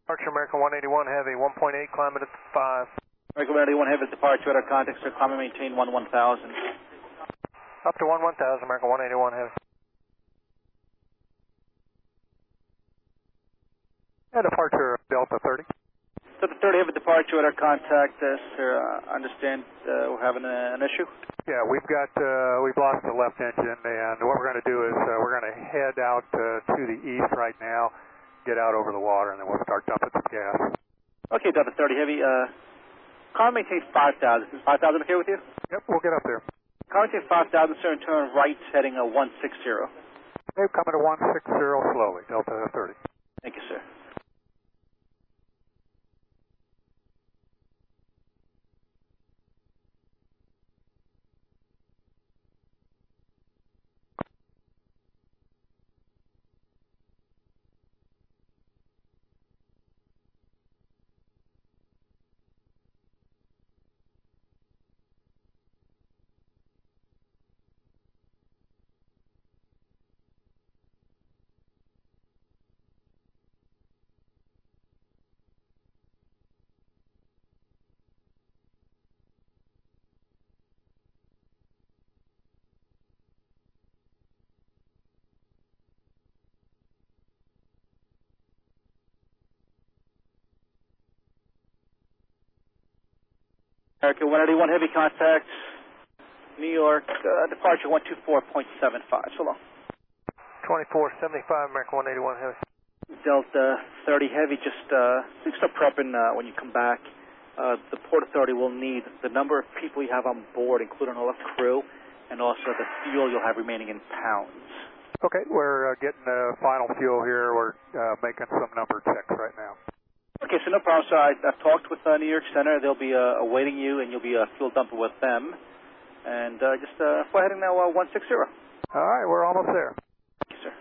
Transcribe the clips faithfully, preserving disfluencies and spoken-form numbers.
Departure American one eighty-one Heavy, one point eight, climb at five. American one eighty-one Heavy, departure at our contact, sir, climb and maintain one one thousand. Up to one one thousand, American one eighty-one Heavy. Yeah, departure Delta thirty. Delta thirty Heavy, departure at our contact, uh, sir, uh, understand uh, we're having a, an issue? Yeah, we've got, uh, we've lost the left engine, and what we're going to do is uh, we're going to head out uh, to the east right now, get out over the water, and then we'll start dumping some gas. Okay, Delta thirty Heavy, uh, climb and maintain five thousand. Is five thousand okay with you? Yep, we'll get up there. Climb and maintain five thousand, sir, and turn right, heading a one sixty. Okay, coming to one sixty slowly, Delta thirty. Thank you, sir. American one eighty-one Heavy, contact New York, uh, departure one two four point seven five. So long. twenty-four seventy-five, American one eighty-one Heavy. Delta thirty Heavy, just uh, start prepping uh, when you come back. Uh, the Port Authority will need the number of people you have on board, including all the crew, and also the fuel you'll have remaining in pounds. Okay, we're uh, getting the uh, final fuel here. We're uh, making some number checks right now. Okay, so no problem. So I, I've talked with uh, New York Center. They'll be uh, awaiting you, and you'll be uh, fuel dumping with them. And uh, just uh, go ahead and now uh, one sixty. All right, we're almost there. Thank you, sir.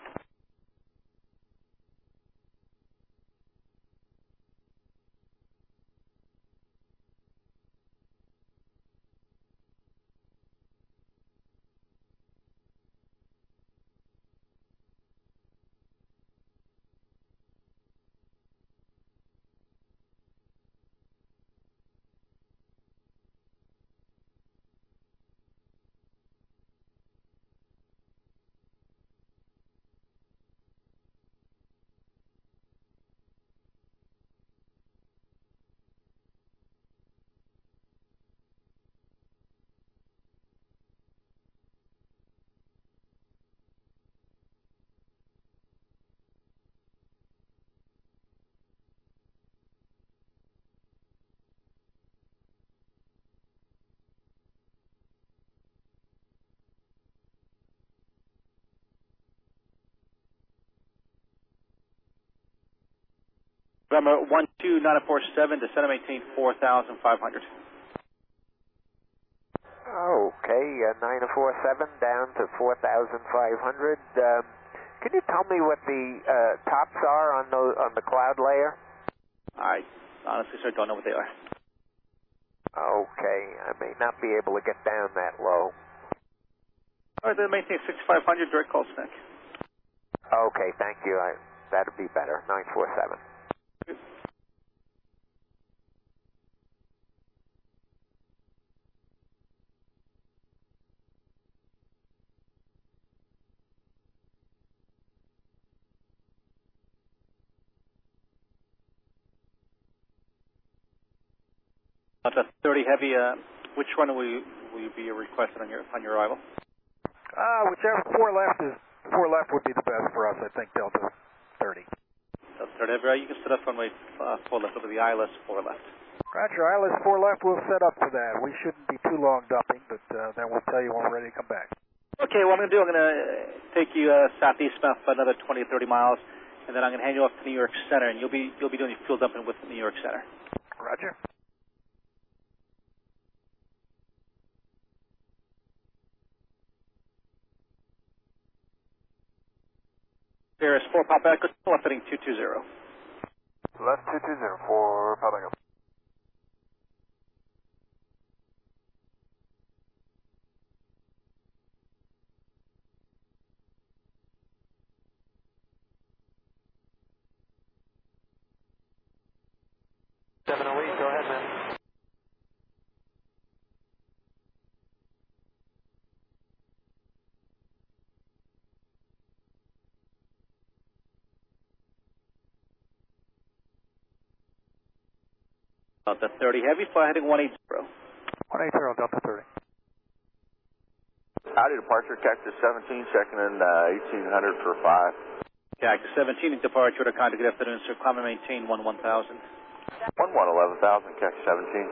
November one two nine four seven, descend and maintain four thousand five hundred. Okay, uh, nine four seven down to four thousand five hundred. Um, can you tell me what the uh, tops are on the, on the cloud layer? I honestly, sir, don't know what they are. Okay, I may not be able to get down that low. All right, then maintain sixty-five hundred, direct call snack. Okay, thank you. I, that'd be better, nine four seven. Delta thirty Heavy, uh, which one will you, will you be requested on your, on your arrival? Uh, whichever, four left is, four left would be the best for us, I think, Delta thirty. Delta thirty Heavy, right, you can set up runway uh, four left over the I L S four left. Roger, I L S four left, we'll set up for that. We shouldn't be too long dumping, but uh, then we'll tell you when we're ready to come back. Okay, what I'm going to do, I'm going to take you uh, southeast about another twenty or thirty miles, and then I'm going to hand you off to New York Center, and you'll be, you'll be doing your fuel dumping with New York Center. Roger. There is four Papa Echo, left heading two two zero. Left two two zero for Papa Echo. seven oh eight, go ahead, man. Delta thirty Heavy, fly heading one eighty. one eighty, Delta thirty. Howdy, departure, Cactus seventeen, checking in uh, eighteen hundred for five. Cactus seventeen, departure to contact, good afternoon, sir. Climb and maintain one one thousand. one one, eleven thousand, Cactus seventeen.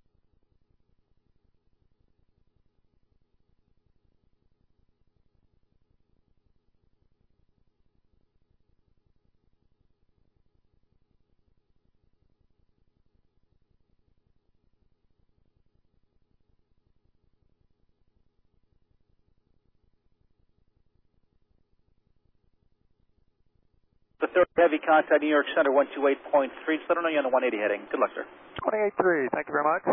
The thirty Heavy, contact New York Center one two eight point three. Just let them know you're on the one eighty heading. Good luck, sir. one eighty-three, thank you very much.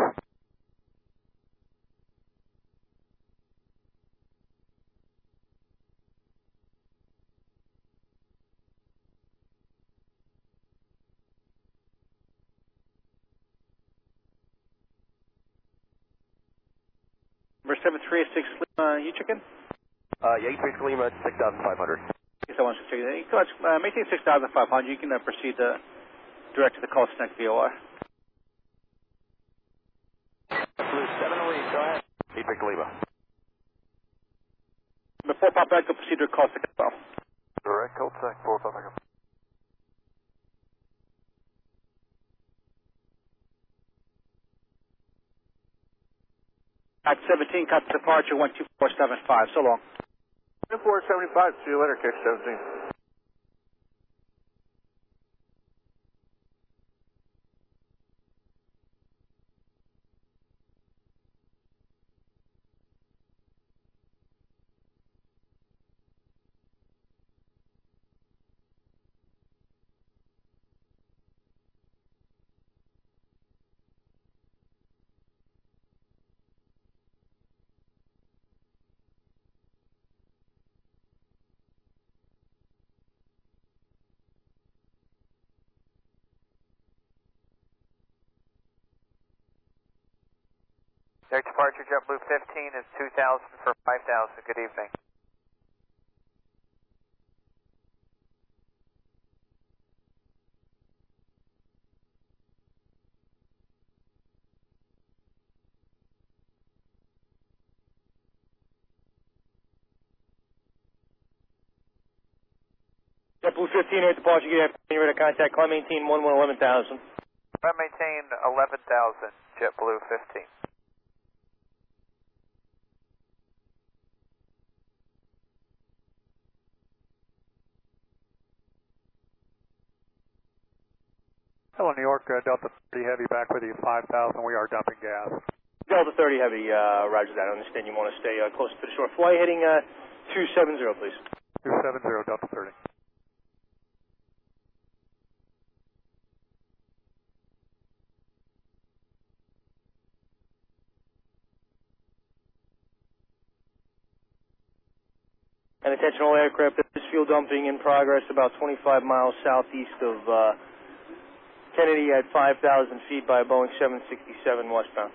Number seven three eight six, uh, you check in? Uh, yeah, eight three Lima, six thousand five hundred. Yes, I want to check in. Uh, maintain six thousand five hundred. You can uh, proceed uh, direct to the call connect V O R. Blue seven oh eight, go ahead. eight three Lima. Before pop back, go proceed to call connect as well. Direct, code sec, four Papa Echo. At seventeen, cut departure one two four seven five. So long. one four seventy-five, see you later, Cactus seventeen. Their departure JetBlue fifteen is two thousand for five thousand. Good evening. JetBlue fifteen, air departure, get ready to contact, climb maintain one one eleven thousand. Climb maintain eleven thousand, JetBlue fifteen. Hello, New York, uh, Delta thirty Heavy back with you, five thousand. We are dumping gas. Delta thirty Heavy, uh, roger that. I understand you want to stay uh, close to the shore. Fly heading uh, two seven zero, please. two seven zero, Delta thirty. And attention all aircraft, there is fuel dumping in progress about twenty-five miles southeast of uh, Kennedy at five thousand feet by a Boeing seven sixty-seven westbound.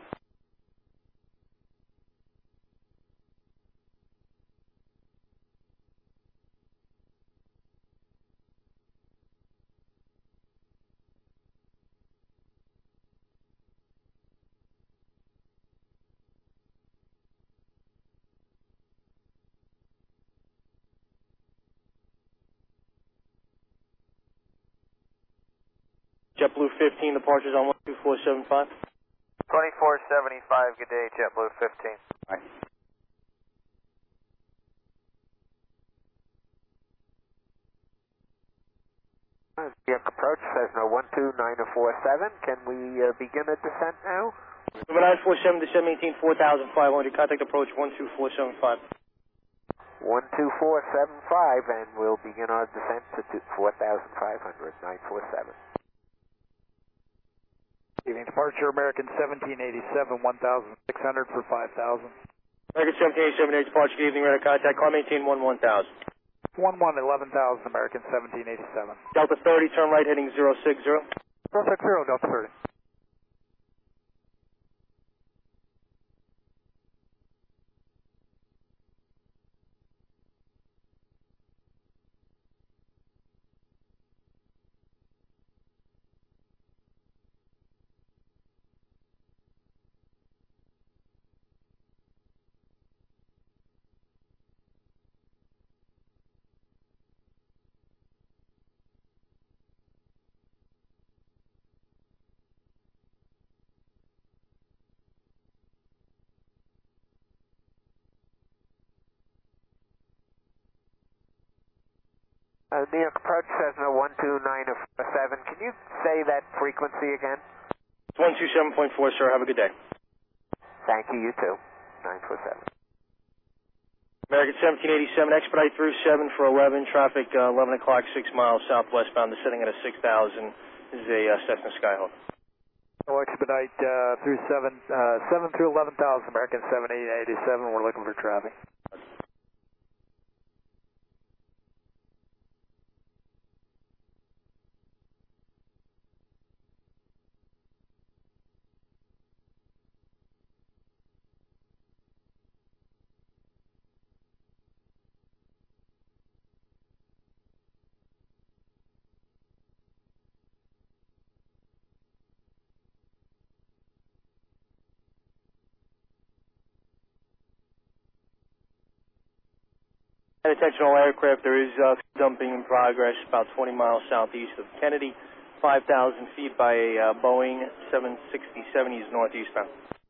JetBlue fifteen, departures on one two four seven five. twenty-four seventy-five, good day, JetBlue fifteen. All right. The approach says no one two nine four seven. Can we uh, begin a descent now? Number nine four seven, descend maintain four thousand five hundred. Contact approach one two four seven five. one two four seven five, and we'll begin our descent to four thousand five hundred, nine four seven. Evening departure, American seventeen eighty-seven, one thousand six hundred for five thousand. American seventeen eighty-seven, air departure, good evening, radar contact, call maintain one one thousand. one one, eleven thousand, American seventeen eighty-seven. Delta thirty, turn right heading zero six zero. zero six zero, Delta thirty. Uh, New York approach Cessna one two nine four seven. Can you say that frequency again? one two seven point four, sir. Have a good day. Thank you, you too. nine four seven. American seventeen eighty-seven, expedite through seven for eleven, traffic uh, eleven o'clock, six miles southwestbound, descending at a six thousand. This is a uh, Cessna Skyhawk. Oh, expedite uh, through seven, uh, seven through eleven thousand, American seventeen eighty-seven, we're looking for traffic. Attention all aircraft, there is uh, dumping in progress about twenty miles southeast of Kennedy, five thousand feet by a uh, Boeing seven sixty-seven east northeastbound.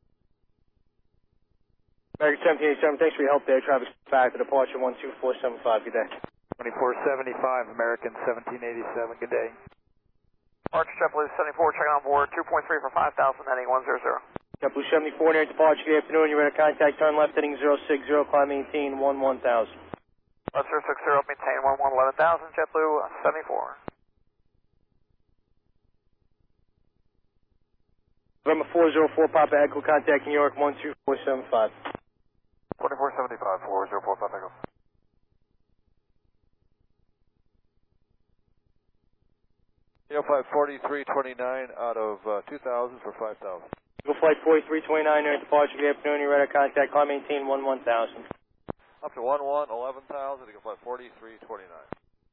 American seventeen eighty-seven, thanks for your help there. Traffic back to departure one two four seven five, good day. twenty-four seventy-five, American seventeen eighty-seven, good day. Arch JetBlue seventy-four, checking on board, two point three for five thousand, heading one zero zero. JetBlue seventy-four, near departure, good afternoon, you're ready to contact, turn left, heading zero six zero, climb maintain one one thousand. Left zero six zero, maintain one one eleven thousand, JetBlue seventy-four. November four zero four, Papa Echo, contact New York one two four seven five. twenty-four seventy-five, four zero four, Papa Echo. Eagle Flight forty-three twenty-nine out of uh, two thousand for five thousand. Eagle Flight forty-three twenty-nine, near departure, good afternoon, you're ready to contact, climb maintain one one thousand. Up to one one, eleven thousand, Eagle Flight forty-three twenty-nine.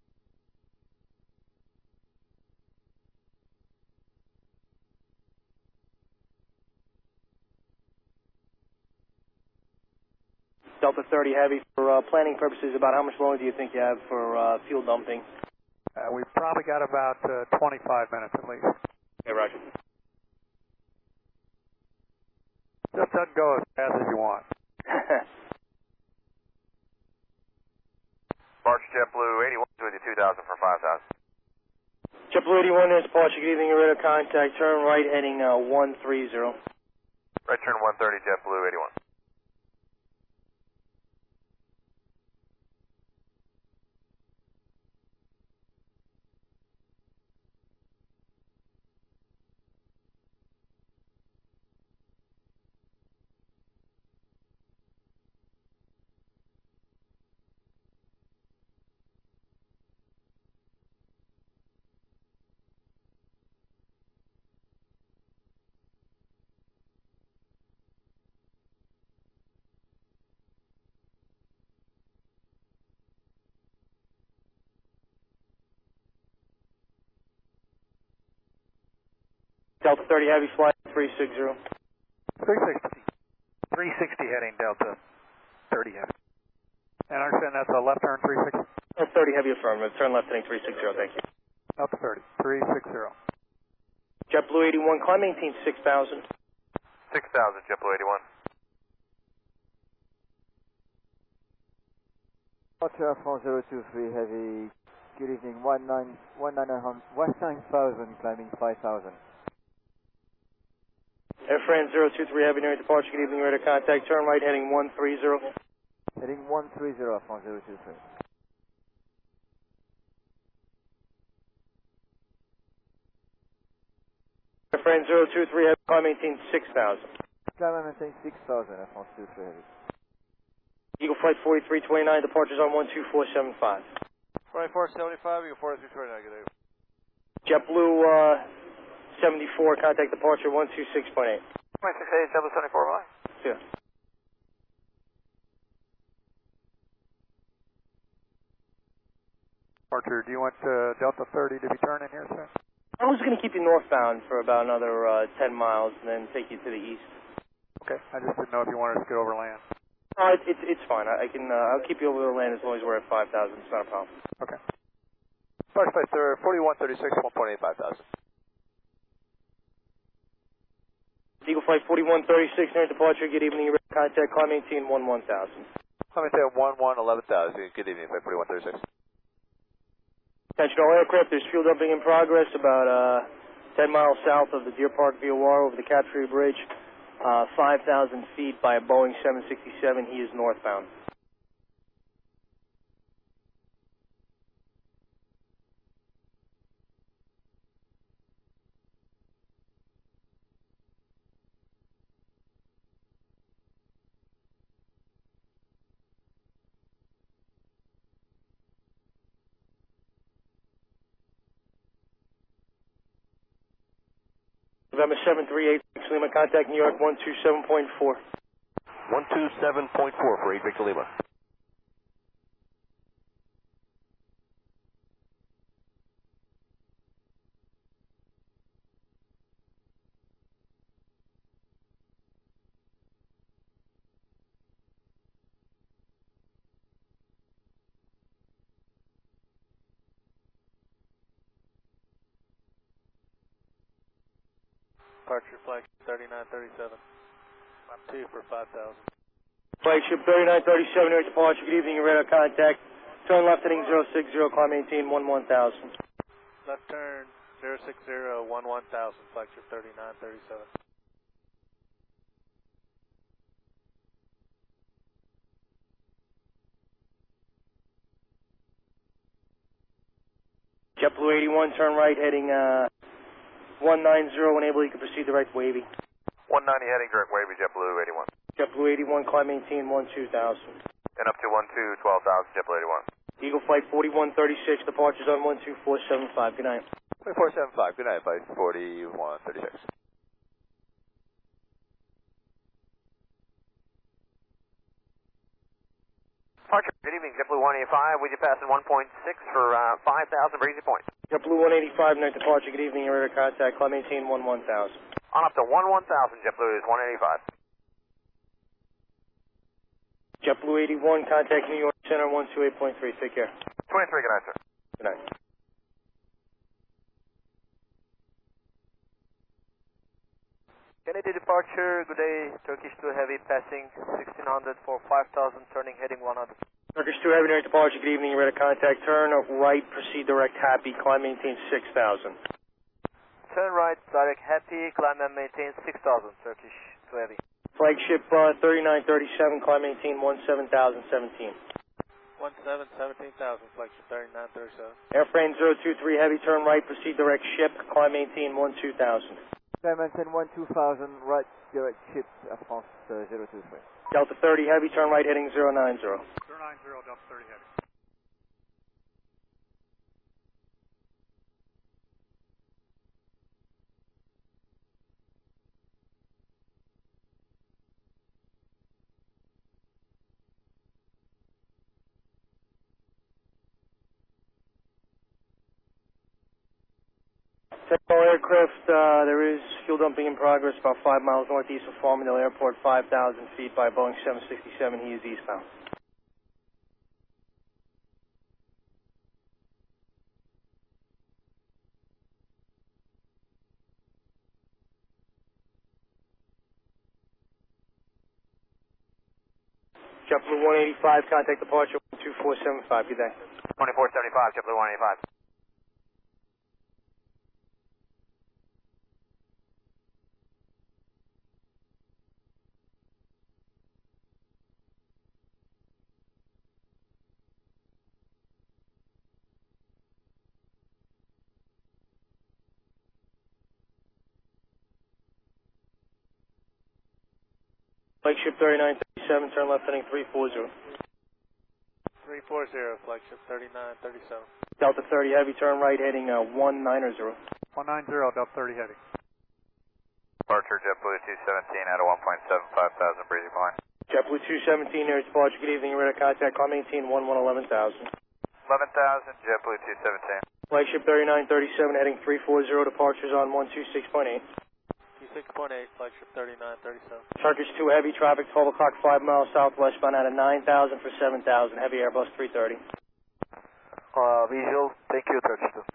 Delta thirty Heavy, for uh, planning purposes, about how much longer do you think you have for uh, fuel dumping? Uh, we've probably got about uh, twenty-five minutes at least. Okay, roger. Just doesn't go as fast as you want. Arch JetBlue eighty-one with you two thousand for five thousand. JetBlue eighty-one, there's departure, good evening, you're ready to contact, turn right, heading uh, one three zero. Right turn one thirty, JetBlue eighty-one. Delta thirty Heavy, flight three sixty. three sixty. three sixty heading Delta thirty Heavy. And I understand that's a left turn three sixty? Delta thirty Heavy, affirmative, turn left, heading three sixty, thank you. Delta thirty, three sixty. JetBlue eighty-one, climb maintain six thousand. six thousand, JetBlue eighty-one. Archer four zero two three Heavy, good evening, one nine thousand, climbing five thousand. Air France zero two three Heavy, near departure, good evening, ready to contact, turn right, heading one three zero. Heading one three zero, four zero two three. Air France zero two three Heavy, climb maintain six thousand. Climb and maintain six thousand, Air France two three Heavy. Eagle Flight forty-three twenty-nine, departures on one two four seven five. twenty-four seventy-five, Eagle forty-three twenty-nine, good day. JetBlue uh, seventy-four, contact departure one two six point eight. twenty-six eighty, JetBlue seventy-four, bye. Yeah. Archer, do you want uh, Delta thirty to be turning here soon? I was going to keep you northbound for about another uh, ten miles and then take you to the east. Okay, I just didn't know if you wanted us to get over land. No, it, it, it's fine. I, I can, uh, I'll keep you over the land as long as we're at five thousand. It's not a problem. Okay. Arch Flight forty-one thirty-six, one point eight five thousand. Eagle Flight forty-one thirty-six, near departure, good evening, you're ready to contact, climb maintain one one thousand. Let me say one one, eleven thousand, good evening, Flight forty-one thirty-six. Attention all aircraft, there's fuel dumping in progress about uh, ten miles south of the Deer Park V O R over the Captree Bridge, uh, five thousand feet by a Boeing seven sixty-seven. He is northbound. November seven three eight, Lima, contact New York one two seven point four. one two seven point four for eight Victor Lima. Departure flagship thirty-nine thirty-seven. I'm two for five thousand. Flagship thirty-nine thirty-seven, New York departure. Good evening, radar contact. Turn left heading zero six zero, climb maintain one one thousand. Left turn zero six zero one one thousand, flagship thirty-nine thirty-seven. JetBlue eighty-one, turn right heading uh, one nine zero, enable you can proceed direct wavy. one ninety heading direct wavy, JetBlue eighty-one. JetBlue eighty-one, climb maintain one two thousand. And up to one two twelve thousand, JetBlue eighty-one. Eagle Flight forty-one thirty-six, departures on one two four seven five. Good night. four seven five, good night, flight forty-one thirty-six. Departure, good evening, JetBlue one eighty-five, with you passing one point six for uh, five thousand, breezy point. JetBlue one eighty-five, night departure. Good evening, radar contact. Climb maintain one one thousand. On up to one one thousand, JetBlue is one eighty-five. JetBlue eighty-one, contact New York Center one two eight point three. Take care. twenty-three, good night, sir. Good night. Kennedy departure, good day, Turkish two Heavy passing sixteen hundred for five thousand, turning heading one hundred. Turkish two Heavy, night departure. Good evening, radar contact. Turn right, proceed direct happy. Climb maintain six thousand. Turn right, direct happy, climb and maintain six thousand, Turkish two Heavy. Flagship uh, thirty-nine thirty-seven, climb maintain one seven thousand seventeen. one seven seventeen thousand, flagship thirty-nine thirty-seven. Airframe zero two three Heavy, turn right, proceed direct ship. Climb maintain one two thousand. Climb maintain one two thousand, right, direct ship, Air France uh, zero two three. Delta thirty Heavy, turn right heading zero nine zero. zero nine zero, Delta thirty heavy. Technical aircraft, uh, there is fuel dumping in progress about five miles northeast of Farmingdale Airport, five thousand feet by Boeing seven sixty-seven. He is eastbound. JetBlue one eighty-five, contact departure one two four seven five. Good day. twenty-four seventy-five, JetBlue one eighty-five. Flagship thirty-nine thirty-seven, turn left heading three four zero. three four zero, flagship thirty-nine thirty-seven. Delta thirty Heavy, turn right heading uh, one nine zero. one nine zero, Delta thirty heavy. Departure JetBlue two seventeen out of one point seven five thousand, breezy point. JetBlue two seventeen, near departure. Good evening, radar contact. Climb maintain one one eleven thousand. eleven thousand, JetBlue two seventeen. Flagship thirty-nine thirty-seven, heading three four zero, departures on one two six point eight. two six point eight, flagship thirty-nine thirty-seven. Turkish two Heavy, traffic twelve o'clock, five miles southwest, bound out of nine thousand for seven thousand. Heavy Airbus three thirty. Uh, visual, thank you, Turkish two.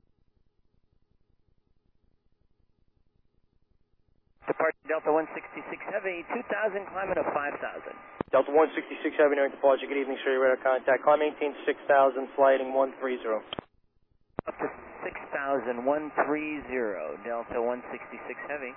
Departure Delta one sixty-six Heavy, two thousand, climbing to five thousand. Delta one sixty-six Heavy, near departure. Good evening, sir. Radar contact. Climb maintain six thousand, flighting one three zero. Up to six thousand one thirty, Delta one sixty-six Heavy.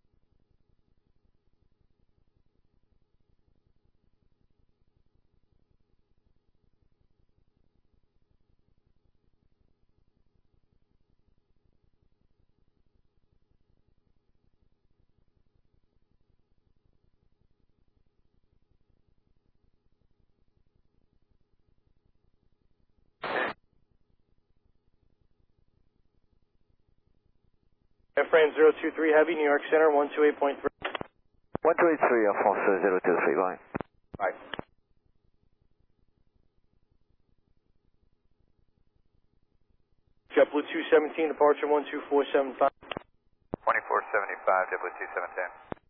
Airframe zero two three Heavy, New York Center, one two eight point three. one two eight three, Alfonso zero two three, bye. Bye. JetBlue two seventeen, departure one two four seven five. twenty-four seventy-five, JetBlue two seventeen.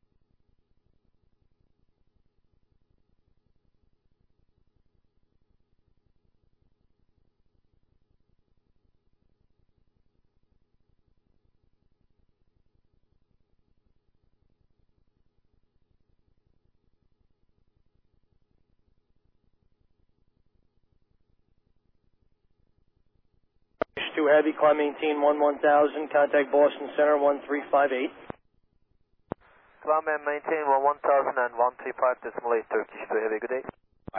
two Heavy, climb maintain one one thousand, contact Boston Center one three five eight. Climb and maintain one one thousand and one three five decimal eight, Turkish two Heavy, good day. Bye.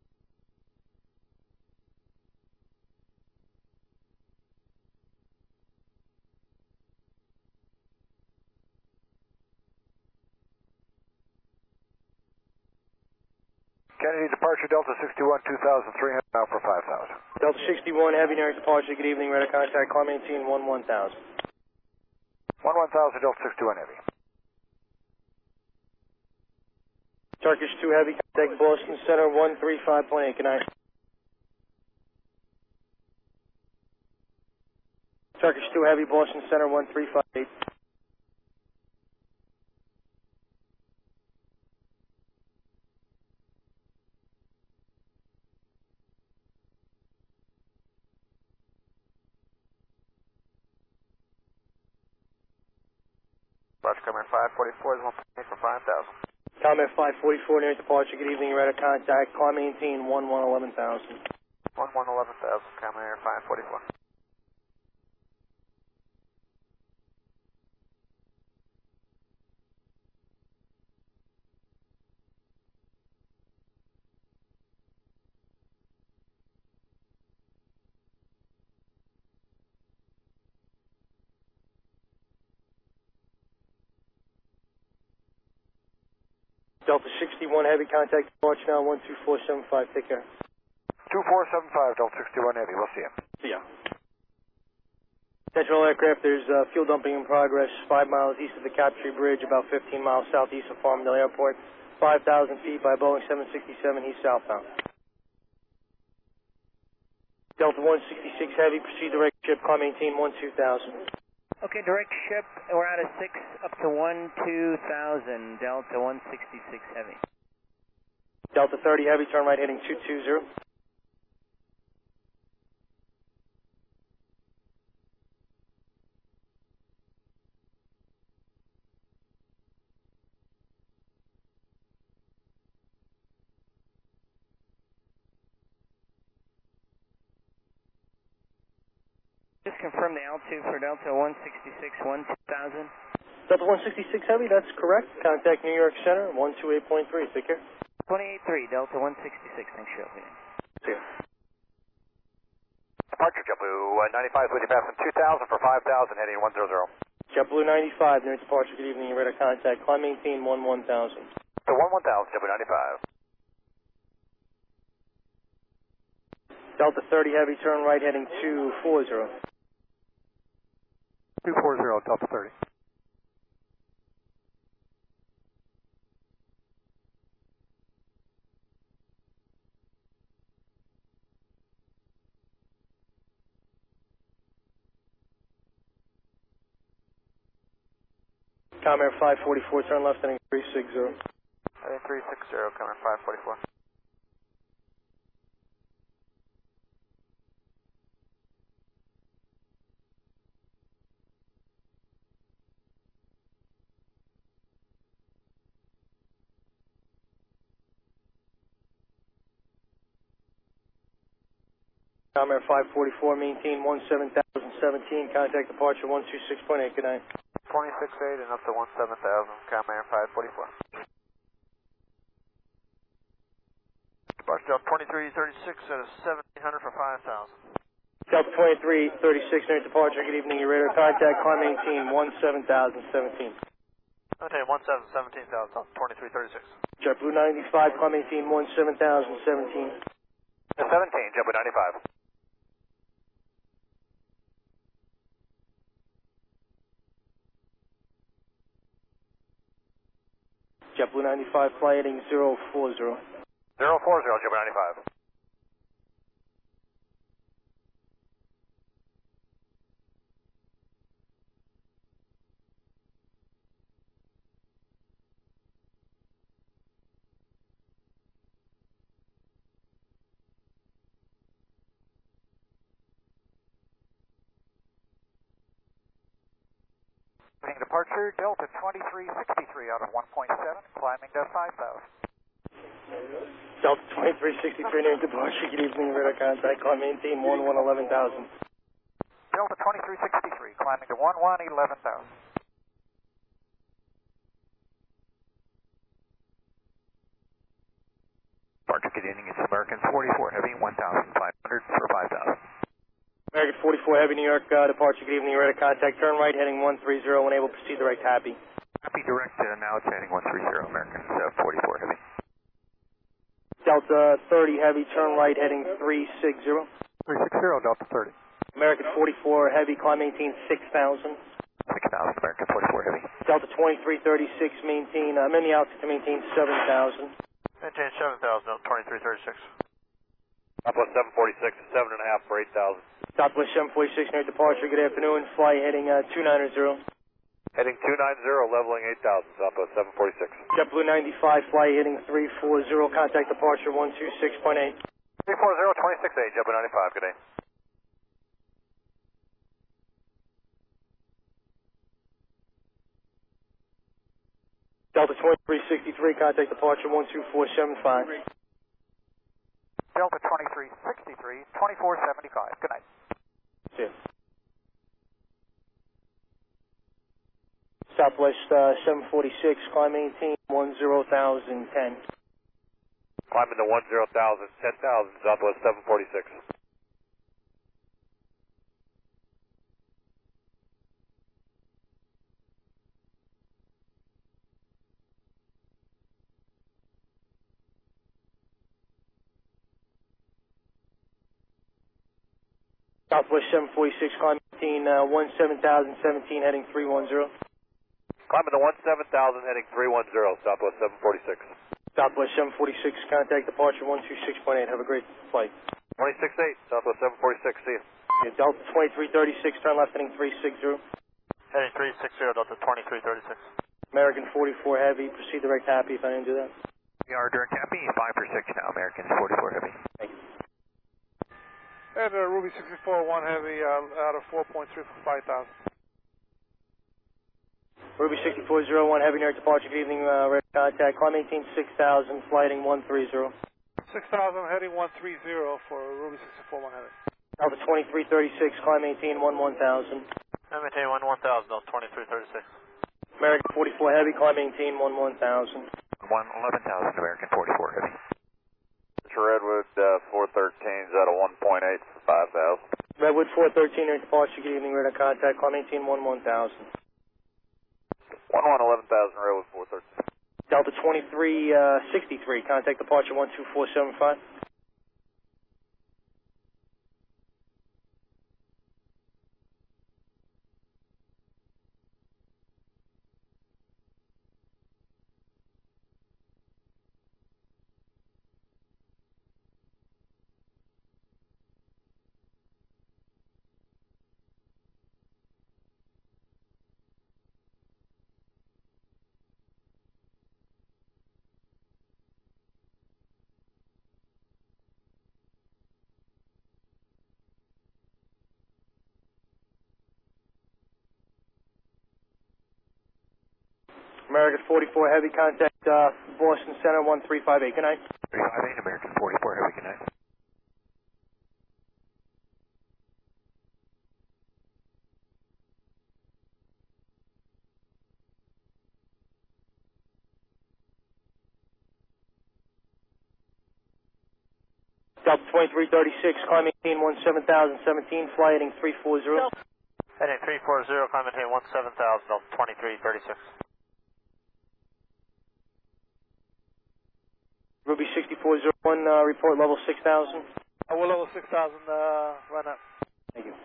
Kennedy departure Delta sixty-one, two thousand three hundred now for five thousand. Delta sixty-one Heavy, New York departure, good evening, radar contact, climb maintain one one thousand. one one thousand Delta sixty-one Heavy. Turkish two Heavy, contact Boston Center one three five point eight, good night. Turkish two Heavy, Boston Center one three five eight. Departure Command five forty-four is one point eight for five thousand. Comment five forty-four, near departure, good evening, radar contact, climb maintain one one eleven thousand. one one eleven thousand, Command Air five forty-four. Delta sixty-one Heavy, contact departure now one two four seven five, take care. two four seven five Delta sixty-one Heavy, we'll see you. See ya. Attention all aircraft, there's uh, fuel dumping in progress five miles east of the Captree Bridge, about fifteen miles southeast of Farmingdale Airport, five thousand feet by Boeing seven sixty-seven East southbound. Delta one sixty-six Heavy, proceed direct ship, climb maintain one two thousand. Okay, direct ship, we're out of six up to one two thousand, Delta one sixty-six Heavy. Delta thirty Heavy, turn right heading two two zero. Just confirm the altitude for Delta one sixty-six, one two thousand. Delta one sixty-six Heavy, that's correct. Contact New York Center, one two eight point three. Take care. twenty-eight three, Delta one sixty-six, thanks for your See ya. Departure JetBlue uh, ninety-five, with you passing two thousand for five thousand, heading one hundred. JetBlue ninety-five, near departure, good evening, radar contact, climb maintain one one thousand. So one one thousand, JetBlue ninety-five. Delta thirty Heavy, turn right heading two four zero. two four zero, Delta thirty. Comair five forty-four, turn left heading three six zero. Heading three six zero, Comair five forty-four. Comair five forty-four, maintain one seven thousand seventeen, contact departure one two six point eight, good night. twenty-six eight and up to one seven thousand, Comair five forty-four. Departure Delta twenty-three thirty-six at a seventeen hundred for five thousand. Delta twenty-three thirty-six, near departure, good evening, your radar contact, climb maintain one seven thousand seventeen. Maintain one seven seventeen thousand, twenty-three thirty-six. JetBlue ninety-five, climb maintain one seven thousand seventeen. seventeen, JetBlue ninety-five. JetBlue ninety-five, fly heading zero four zero. zero four zero, JetBlue ninety-five. Departure Delta twenty-three sixty-three out of one point seven, climbing to five thousand. Delta twenty-three sixty-three, near departure, good evening, radar contact, climb maintain one one eleven thousand. Delta twenty-three sixty-three, climbing to one one eleven thousand. Departure, good evening, it's American forty-four Heavy, one thousand five hundred for five thousand. American forty-four Heavy, New York, uh, departure, good evening, radar contact, turn right, heading one three zero, when able, proceed direct, happy. Happy direct, uh, now it's heading one three zero, American uh, forty-four Heavy. Delta thirty Heavy, turn right, heading three six zero. three six zero, Delta thirty. American forty-four Heavy, climb maintain six thousand. six thousand, American forty-four Heavy. Delta twenty-three thirty-six, maintain, I'm in the altitude to maintain seven thousand. Maintain seven thousand, twenty-three thirty-six. Southwest seven forty-six, seven and a half for eight thousand. Southwest seven forty-six, near departure, good afternoon, fly heading uh, two nine zero. Heading two nine zero, leveling eight thousand, Southwest seven forty-six. JetBlue ninety-five, fly heading three four zero, contact departure one two six point eight. three four zero, twenty-six eight, JetBlue ninety-five, good day. Delta twenty-three sixty-three, contact departure one two four seven five. Delta twenty-three sixty-three, twenty-four seventy-five, good night. See you. Southwest uh, seven forty-six, climb maintain one zero thousand ten. Climbing to one zero thousand, ten thousand, Southwest seven forty-six. Southwest seven forty-six, climb maintain uh, one seven thousand seventeen, heading three one zero. Climbing to one seven thousand, heading three one zero, Southwest seven forty-six. Southwest seven forty-six, contact departure one two six point eight. Have a great flight. twenty-six eight, Southwest seven forty-six, see you. Yeah, Delta twenty-three thirty-six, turn left, heading three six zero. Heading three six zero, Delta twenty-three thirty-six. American forty-four Heavy, proceed direct, happy if I didn't do that. We are direct happy, five for six now, American forty-four Heavy. Thank you. And uh, Ruby sixty-four one Heavy uh, out of four point three for five thousand. Ruby sixty-four zero one Heavy, near departure, good evening, uh, radar contact, climb maintain six thousand, flighting one three zero. six thousand heading one three zero for Ruby sixty-four one Heavy. Delta twenty-three thirty-six, climb maintain one one thousand. I maintain one one thousand, Delta twenty-three thirty-six. American forty-four Heavy, climb maintain one one thousand. one eleven thousand, American forty-four Heavy. Redwood uh, four thirteens out of one point eight for five thousand. Redwood four thirteen, near departure, good evening, radar contact, climb maintain one one thousand. one one eleven thousand, Redwood four thirteen. Delta twenty-three sixty-three, contact departure one two four seven five. American forty-four Heavy, contact uh, Boston Center one three five eight, good night. three five eight, American forty-four Heavy, good night. Delta twenty-three thirty-six, climb maintain one seven thousand seventeen, fly heading three four zero. Heading three four zero, climb maintain one seven thousand, Delta twenty-three thirty-six. Ruby sixty-four zero one, uh, report level six thousand. Uh, we're level six thousand, uh, right now. Thank you.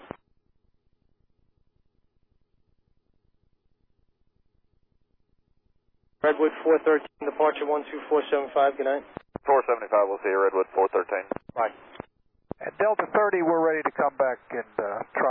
Redwood four thirteen, departure one two four seven five, good night. four seventy-five, we'll see you, Redwood four thirteen. Bye. At Delta thirty, we're ready to come back and uh, try.